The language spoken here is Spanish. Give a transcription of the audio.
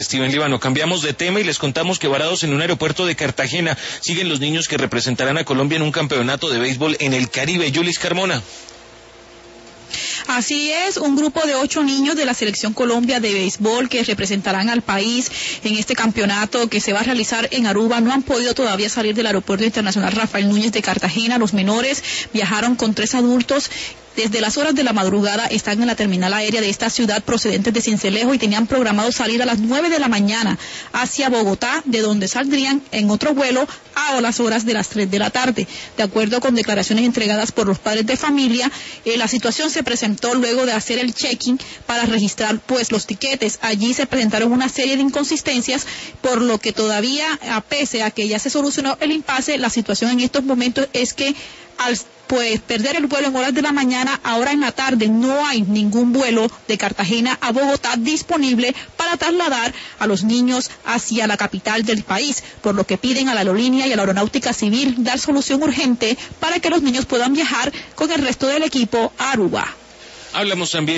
Steven Líbano. Cambiamos de tema y les contamos que varados en un aeropuerto de Cartagena siguen los niños que representarán a Colombia en un campeonato de béisbol en el Caribe. Yulis Carmona. Así es, un grupo de 8 niños de la Selección Colombia de béisbol que representarán al país en este campeonato que se va a realizar en Aruba no han podido todavía salir del Aeropuerto Internacional Rafael Núñez de Cartagena. Los menores viajaron con 3 adultos. Desde las horas de la madrugada están en la terminal aérea de esta ciudad procedentes de Sincelejo y tenían programado salir a las 9 de la mañana hacia Bogotá, de donde saldrían en otro vuelo a las horas de las 3 de la tarde. De acuerdo con declaraciones entregadas por los padres de familia, la situación se presentó luego de hacer el check-in para registrar pues los tiquetes. Allí se presentaron una serie de inconsistencias, por lo que todavía, pese a que ya se solucionó el impasse, la situación en estos momentos es que al perder el vuelo en horas de la mañana, ahora en la tarde no hay ningún vuelo de Cartagena a Bogotá disponible para trasladar a los niños hacia la capital del país, por lo que piden a la aerolínea y a la aeronáutica civil dar solución urgente para que los niños puedan viajar con el resto del equipo a Aruba. Hablamos también